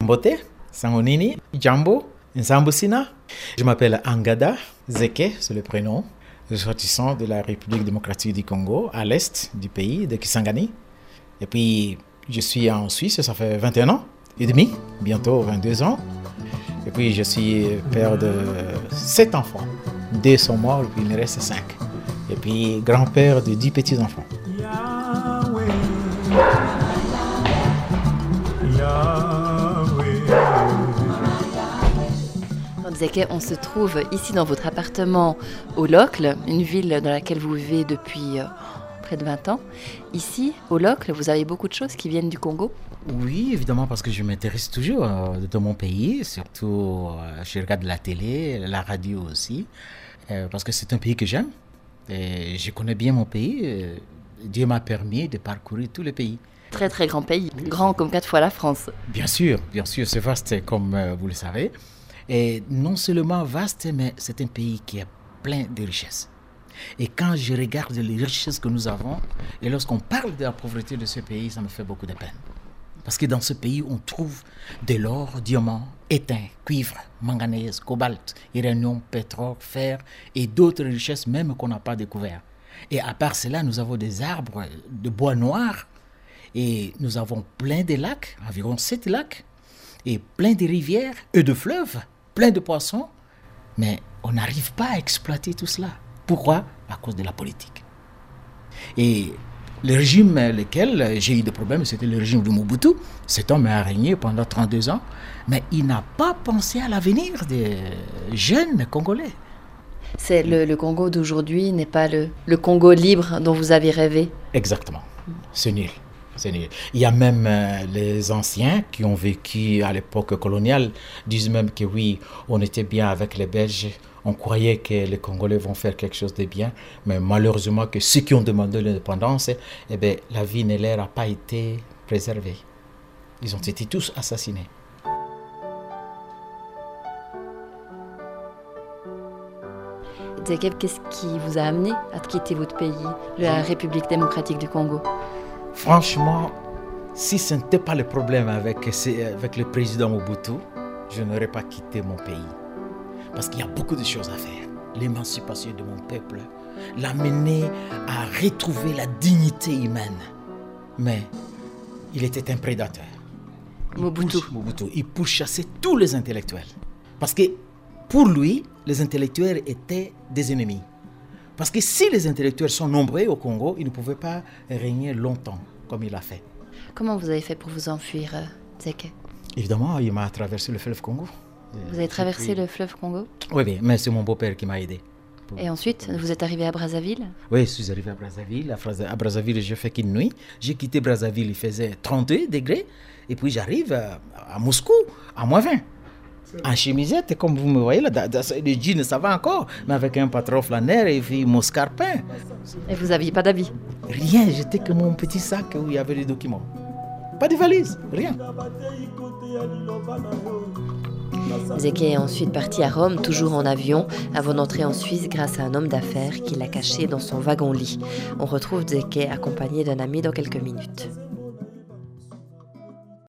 Sambote, Sangonini, Jambo, Nsambusina. Je m'appelle Angada Zeke, c'est le prénom. Je suis ressortissant de la République démocratique du Congo, à l'est du pays, de Kisangani. Et puis, je suis en Suisse, ça fait 21 ans et demi, bientôt 22 ans. Et puis, je suis père de 7 enfants. 2 sont morts, et puis il me reste 5. Et puis, grand-père de 10 petits-enfants. Zeke, on se trouve ici dans votre appartement au Locle, une ville dans laquelle vous vivez depuis près de 20 ans. Ici, au Locle, vous avez beaucoup de choses qui viennent du Congo? Oui, évidemment, parce que je m'intéresse toujours de mon pays, surtout je regarde la télé, la radio aussi, parce que c'est un pays que j'aime. Et je connais bien mon pays. Dieu m'a permis de parcourir tout le pays. Très très grand pays, grand comme 4 fois la France. Bien sûr, c'est vaste comme vous le savez. Et non seulement vaste, mais c'est un pays qui est plein de richesses. Et quand je regarde les richesses que nous avons, et lorsqu'on parle de la pauvreté de ce pays, ça me fait beaucoup de peine. Parce que dans ce pays, on trouve de l'or, diamant, étain, cuivre, manganèse, cobalt, uranium, pétrole, fer et d'autres richesses même qu'on n'a pas découvertes. Et à part cela, nous avons des arbres de bois noir et nous avons plein de lacs, environ 7 lacs, et plein de rivières et de fleuves, plein de poissons. Mais on n'arrive pas à exploiter tout cela. Pourquoi? À cause de la politique. Et le régime lequel j'ai eu des problèmes, c'était le régime de Mobutu. Cet homme a régné pendant 32 ans, mais il n'a pas pensé à l'avenir des jeunes Congolais. C'est le Congo d'aujourd'hui n'est pas le Congo libre dont vous avez rêvé? Exactement. C'est nul. C'est nul. Il y a même les anciens qui ont vécu à l'époque coloniale disent même que oui, on était bien avec les Belges. On croyait que les Congolais vont faire quelque chose de bien, mais malheureusement que ceux qui ont demandé l'indépendance, eh bien, la vie ne leur a pas été préservée. Ils ont été tous assassinés. Zeke, qu'est-ce qui vous a amené à quitter votre pays, la République démocratique du Congo? Franchement, si ce n'était pas le problème avec le président Mobutu, je n'aurais pas quitté mon pays. Parce qu'il y a beaucoup de choses à faire. L'émancipation de mon peuple, l'amener à retrouver la dignité humaine. Mais il était un prédateur. Mobutu, il pourchassait tous les intellectuels. Parce que pour lui, les intellectuels étaient des ennemis. Parce que si les intellectuels sont nombreux au Congo, ils ne pouvaient pas régner longtemps comme il a fait. Comment vous avez fait pour vous enfuir, Zeke? Évidemment, il m'a traversé le fleuve Congo. Vous avez traversé le fleuve Congo? Oui, mais c'est mon beau-père qui m'a aidé. Et ensuite, vous êtes arrivé à Brazzaville? Oui, je suis arrivé à Brazzaville. À Brazzaville, j'ai fait qu'une nuit. J'ai quitté Brazzaville, il faisait 32 degrés. Et puis j'arrive à Moscou, à -20. En chemisette, comme vous me voyez là, le jean, ça va encore, mais avec un patron flaneur et puis mon scarpin. Et vous n'aviez pas d'habits? Rien, j'étais que mon petit sac où il y avait les documents. Pas de valise, rien. Zeke est ensuite parti à Rome, toujours en avion, avant d'entrer en Suisse grâce à un homme d'affaires qui l'a caché dans son wagon-lit. On retrouve Zeke accompagné d'un ami dans quelques minutes.